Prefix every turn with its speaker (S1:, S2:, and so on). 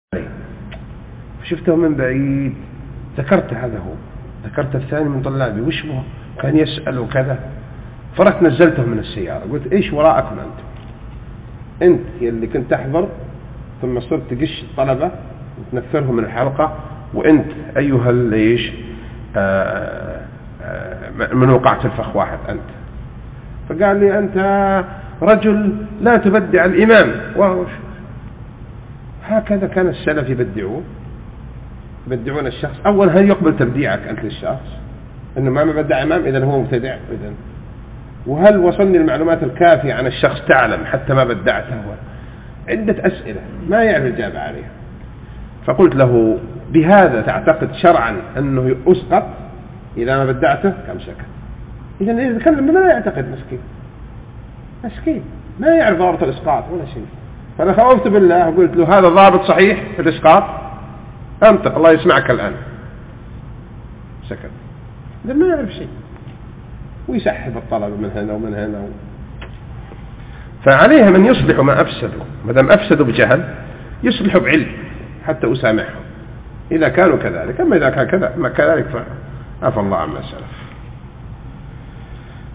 S1: شفته من بعيد، ذكرت هذا هو، ذكرت الثاني من طلابي وش هو كان يسأل وكذا، فرحت نزلته من السيارة قلت إيش وراءكم أنت يلي كنت تحضر ثم صرت تقش الطلبة وتنفرهم من الحلقة، وأنت أيها ليش من وقعت الفخ واحد أنت. فقال لي أنت رجل لا تبدع الإمام. هكذا كان السلف يبدعون الشخص. أول هل يقبل تبديعك أنت للشخص أنه ما بدع إمام إذن هو مبتدع إذن، وهل وصلني المعلومات الكافية عن الشخص تعلم حتى ما بدعته هو. عدة أسئلة ما يعرف الإجابة عليها. فقلت له بهذا تعتقد شرعا أنه أسقط إذا ما بدعته؟ كم سكت. إذن إذا تكلم لا يعتقد مسكين ما يعرف ضابط الإسقاط ولا شيء. فأنا خوفت بالله قلت له هذا ضابط صحيح في الإسقاط، أنطق الله يسمعك الآن. سكت. إذا ما يعرف شيء ويسحب الطلبة من هنا ومن هنا فعليها من يصلح ما أفسدوا، ما دام أفسدوا بجهل يصلحوا بعلم حتى أسامحهم إذا كانوا كذلك. أما إذا كان كذا ما كذلك فعفى الله عما سلف.